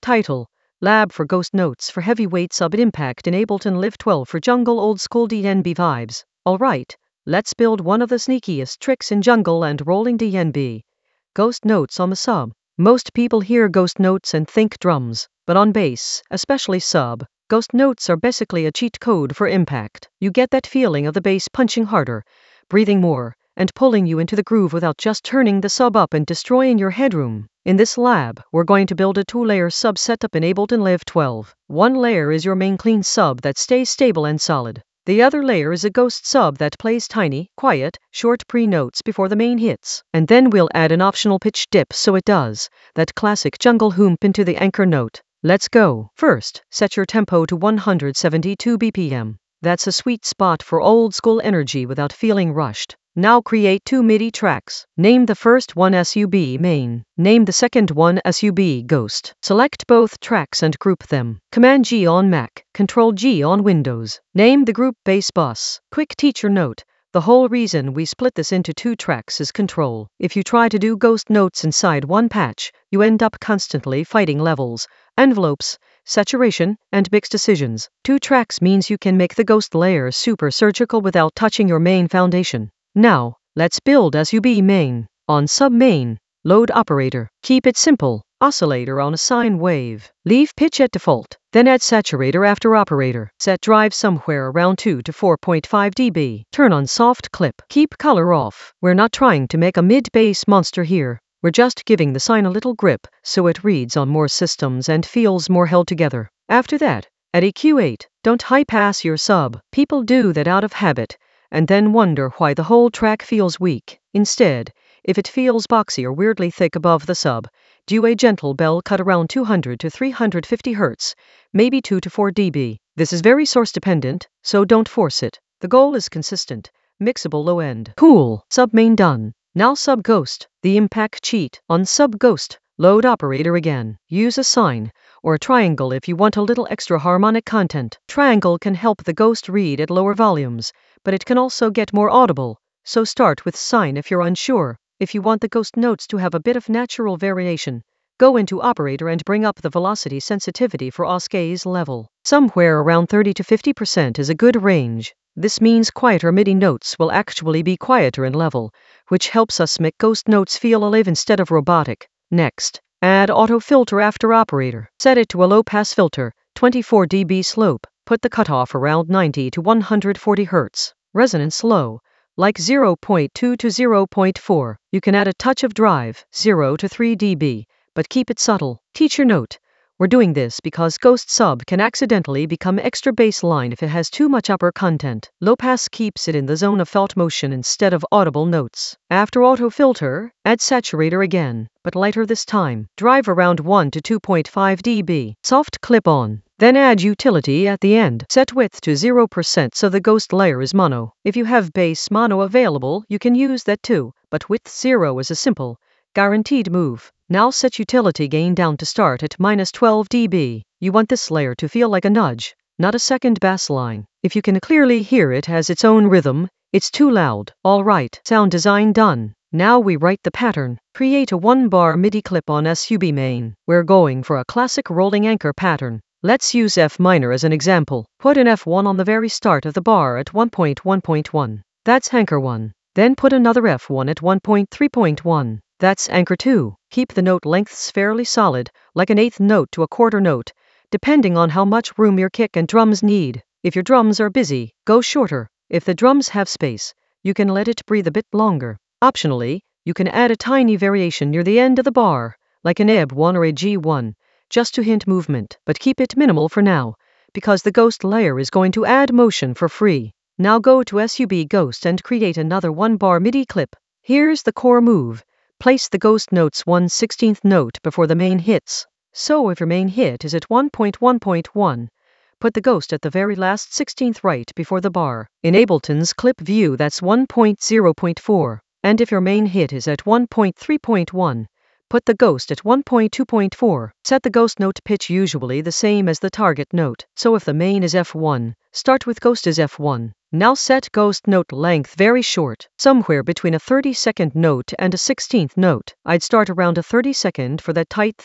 Title: Lab for Ghost Notes for Heavyweight Sub Impact in Ableton Live 12 for Jungle Old School DNB Vibes. Alright, let's build one of the sneakiest tricks in jungle and rolling DNB. Ghost notes on the sub. Most people hear ghost notes and think drums, but on bass, especially sub, ghost notes are basically a cheat code for impact. You get that feeling of the bass punching harder, breathing more, and pulling you into the groove without just turning the sub up and destroying your headroom. In this lab, we're going to build a 2-layer sub setup in Ableton Live 12. One layer is your main clean sub that stays stable and solid. The other layer is a ghost sub that plays tiny, quiet, short pre-notes before the main hits. And then we'll add an optional pitch dip so it does that classic jungle hoomp into the anchor note. Let's go. First, set your tempo to 172 BPM. That's a sweet spot for old school energy without feeling rushed. Now create 2 MIDI tracks. Name the first one SUB main. Name the second one SUB ghost. Select both tracks and group them. Command G on Mac, Control G on Windows. Name the group Bass Bus. Quick teacher note: the whole reason we split this into 2 tracks is control. If you try to do ghost notes inside one patch, you end up constantly fighting levels, envelopes, saturation, and mix decisions. 2 tracks means you can make the ghost layer super surgical without touching your main foundation. Now, let's build SUB main. On sub main, load operator. Keep it simple. Oscillator on a sine wave. Leave pitch at default. Then add saturator after operator. Set drive somewhere around 2 to 4.5 dB. Turn on soft clip. Keep color off. We're not trying to make a mid-bass monster here. We're just giving the sine a little grip so it reads on more systems and feels more held together. After that, add EQ8. Don't high-pass your sub. People do that out of habit and then wonder why the whole track feels weak. Instead, if it feels boxy or weirdly thick above the sub, do a gentle bell cut around 200 to 350 Hz, maybe 2 to 4 dB. This is very source dependent, so don't force it. The goal is consistent, mixable low end. Cool. Sub main done. Now sub ghost, the impact cheat. On sub ghost, load operator again. Use a sine or a triangle if you want a little extra harmonic content. Triangle can help the ghost read at lower volumes, but it can also get more audible, so start with sine if you're unsure. If you want the ghost notes to have a bit of natural variation, go into operator and bring up the velocity sensitivity for Oscay's level. Somewhere around 30 to 50% is a good range. This means quieter MIDI notes will actually be quieter in level, which helps us make ghost notes feel alive instead of robotic. Next, add auto filter after operator. Set it to a low pass filter, 24 dB slope. Put the cutoff around 90 to 140 Hz. Resonance low, like 0.2 to 0.4. You can add a touch of drive, 0 to 3 dB, but keep it subtle. Teacher note: we're doing this because ghost sub can accidentally become extra bass line if it has too much upper content. Low pass keeps it in the zone of felt motion instead of audible notes. After auto filter, add saturator again, but lighter this time. Drive around 1 to 2.5 dB. Soft clip on. Then add utility at the end. Set width to 0% so the ghost layer is mono. If you have bass mono available, you can use that too, but width 0 is a simple, guaranteed move. Now set utility gain down to start at -12 dB. You want this layer to feel like a nudge, not a second bass line. If you can clearly hear it has its own rhythm, it's too loud. Alright, sound design done. Now we write the pattern. Create a 1-bar MIDI clip on SUB main. We're going for a classic rolling anchor pattern. Let's use F minor as an example. Put an F1 on the very start of the bar at 1.1.1. That's anchor 1. Then put another F1 at 1.3.1. That's anchor 2. Keep the note lengths fairly solid, like an eighth note to a quarter note, depending on how much room your kick and drums need. If your drums are busy, go shorter. If the drums have space, you can let it breathe a bit longer. Optionally, you can add a tiny variation near the end of the bar, like an EB1 or a G1, just to hint movement, but keep it minimal for now, because the ghost layer is going to add motion for free. Now go to SUB Ghost and create another 1-bar MIDI clip. Here's the core move. Place the ghost notes 1/16th note before the main hits. So if your main hit is at 1.1.1, put the ghost at the very last 16th right before the bar. In Ableton's clip view that's 1.0.4. And if your main hit is at 1.3.1, put the ghost at 1.2.4. Set the ghost note pitch usually the same as the target note. So if the main is F1, start with ghost as F1. Now set ghost note length very short, somewhere between a 30-second note and a 16th note. I'd start around a 30-second for that tight thip,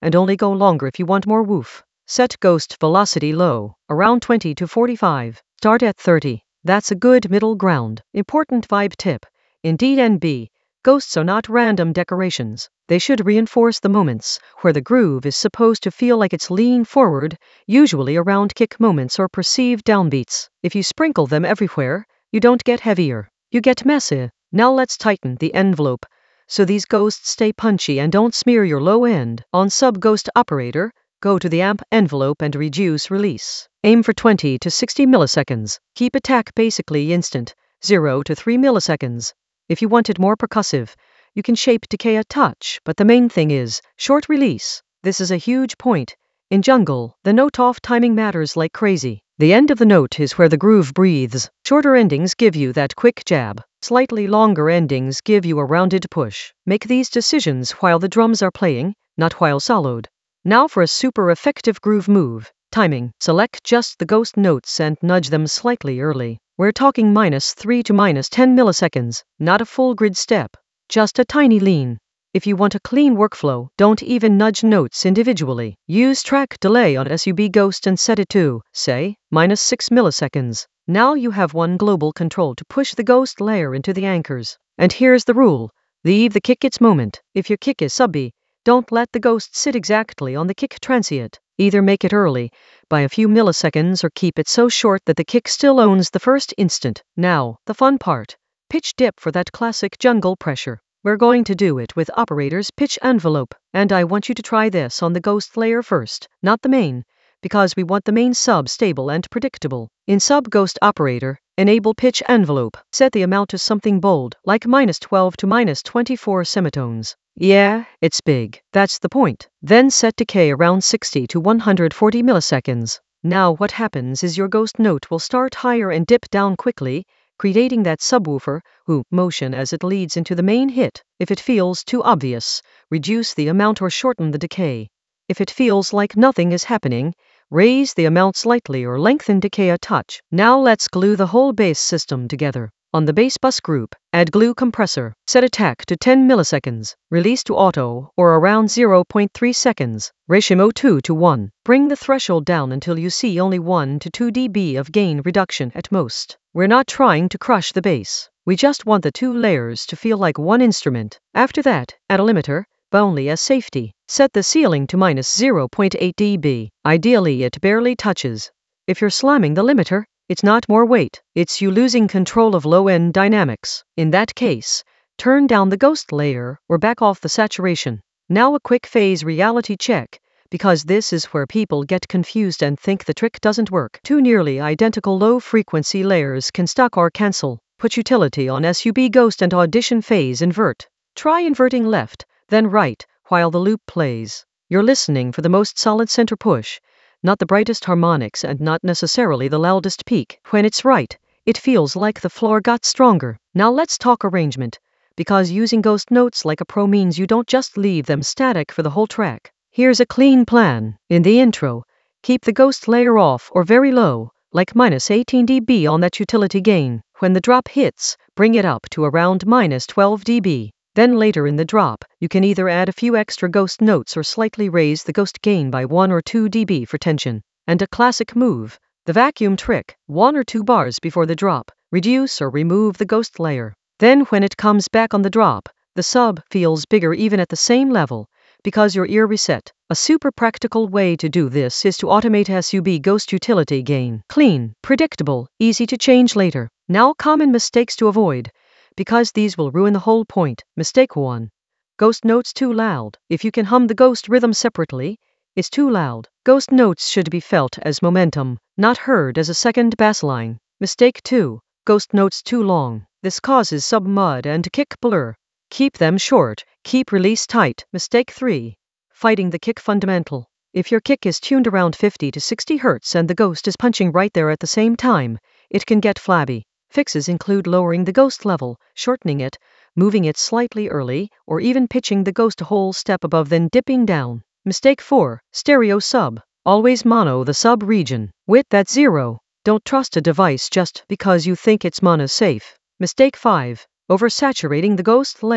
and only go longer if you want more woof. Set ghost velocity low, around 20 to 45. Start at 30. That's a good middle ground. Important vibe tip. In DNB, ghosts are not random decorations. They should reinforce the moments where the groove is supposed to feel like it's leaning forward, usually around kick moments or perceived downbeats. If you sprinkle them everywhere, you don't get heavier. You get messy. Now let's tighten the envelope so these ghosts stay punchy and don't smear your low end. On sub-ghost operator, go to the amp envelope and reduce release. Aim for 20 to 60 milliseconds. Keep attack basically instant, 0 to 3 milliseconds. If you want it more percussive, you can shape decay a touch, but the main thing is short release. This is a huge point. In jungle, the note off timing matters like crazy. The end of the note is where the groove breathes. Shorter endings give you that quick jab. Slightly longer endings give you a rounded push. Make these decisions while the drums are playing, not while soloed. Now for a super effective groove move. Timing. Select just the ghost notes and nudge them slightly early. We're talking -3 to -10 milliseconds, not a full grid step, just a tiny lean. If you want a clean workflow, don't even nudge notes individually. Use track delay on SUB Ghost and set it to, say, -6 milliseconds. Now you have one global control to push the ghost layer into the anchors. And here's the rule. Leave the kick its moment. If your kick is subby, don't let the ghost sit exactly on the kick transient. Either make it early, by a few milliseconds, or keep it so short that the kick still owns the first instant. Now, the fun part. Pitch dip for that classic jungle pressure. We're going to do it with operator's pitch envelope, and I want you to try this on the ghost layer first, not the main, because we want the main sub stable and predictable. In sub ghost operator, enable pitch envelope. Set the amount to something bold, like -12 to -24 semitones. Yeah, it's big. That's the point. Then set decay around 60 to 140 milliseconds. Now what happens is your ghost note will start higher and dip down quickly, creating that subwoofer motion as it leads into the main hit. If it feels too obvious, reduce the amount or shorten the decay. If it feels like nothing is happening, raise the amount slightly or lengthen decay a touch. Now let's glue the whole bass system together. On the bass bus group, add glue compressor. Set attack to 10 milliseconds. Release to auto, or around 0.3 seconds. Ratio 2 to 1. Bring the threshold down until you see only 1 to 2 dB of gain reduction at most. We're not trying to crush the bass. We just want the two layers to feel like one instrument. After that, add a limiter, but only as safety. Set the ceiling to -0.8 dB. Ideally, it barely touches. If you're slamming the limiter, it's not more weight, it's you losing control of low-end dynamics. In that case, turn down the ghost layer or back off the saturation. Now a quick phase reality check, because this is where people get confused and think the trick doesn't work. Two nearly identical low-frequency layers can stack or cancel. Put utility on SUB Ghost and audition phase invert. Try inverting left, then right, while the loop plays. You're listening for the most solid center push, not the brightest harmonics and not necessarily the loudest peak. When it's right, it feels like the floor got stronger. Now let's talk arrangement, because using ghost notes like a pro means you don't just leave them static for the whole track. Here's a clean plan. In the intro, keep the ghost layer off or very low, like -18 dB on that utility gain. When the drop hits, bring it up to around -12 dB. Then later in the drop, you can either add a few extra ghost notes or slightly raise the ghost gain by 1 or 2 dB for tension. And a classic move, the vacuum trick, 1 or 2 bars before the drop, reduce or remove the ghost layer. Then when it comes back on the drop, the sub feels bigger even at the same level, because your ear reset. A super practical way to do this is to automate SUB Ghost utility gain. Clean, predictable, easy to change later. Now common mistakes to avoid, because these will ruin the whole point. Mistake 1. Ghost notes too loud. If you can hum the ghost rhythm separately, it's too loud. Ghost notes should be felt as momentum, not heard as a second bass line. Mistake 2. Ghost notes too long. This causes sub-mud and kick blur. Keep them short, keep release tight. Mistake 3. Fighting the kick fundamental. If your kick is tuned around 50 to 60 Hz and the ghost is punching right there at the same time, it can get flabby. Fixes include lowering the ghost level, shortening it, moving it slightly early, or even pitching the ghost a whole step above then dipping down. Mistake 4. Stereo sub. Always mono the sub region. Width at 0. Don't trust a device just because you think it's mono safe. Mistake 5. Oversaturating the ghost layer.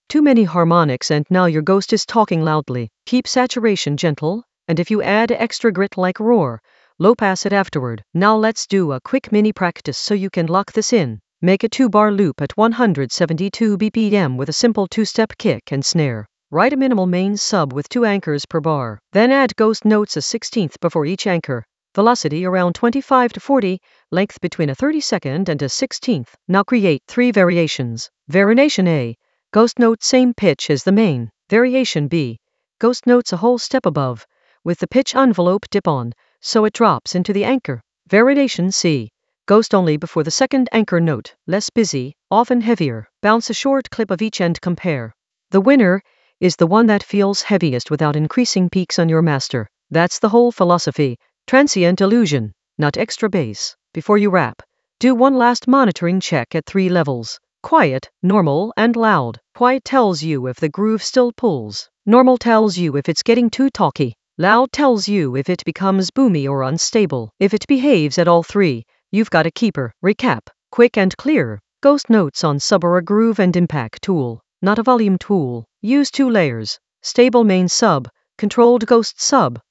Too many harmonics and now your ghost is talking loudly. Keep saturation gentle, and if you add extra grit like roar, low pass it afterward. Now let's do a quick mini practice so you can lock this in. Make a 2-bar loop at 172 BPM with a simple 2-step kick and snare. Write a minimal main sub with 2 anchors per bar. Then add ghost notes a 16th before each anchor. Velocity around 25 to 40, length between a 32nd and a 16th. Now create 3 variations. Variation A. Ghost note same pitch as the main. Variation B. Ghost notes a whole step above, with the pitch envelope dip on, so it drops into the anchor. Variation C. Ghost only before the second anchor note, less busy, often heavier. Bounce a short clip of each and compare. The winner is the one that feels heaviest without increasing peaks on your master. That's the whole philosophy. Transient illusion, not extra bass. Before you wrap, do one last monitoring check at 3 levels. Quiet, normal, and loud. Quiet tells you if the groove still pulls. Normal tells you if it's getting too talky. Loud tells you if it becomes boomy or unstable. If it behaves at all 3, you've got a keeper. Recap. Quick and clear. Ghost notes on sub are a groove and impact tool, not a volume tool. Use 2 layers. Stable main sub, controlled ghost sub.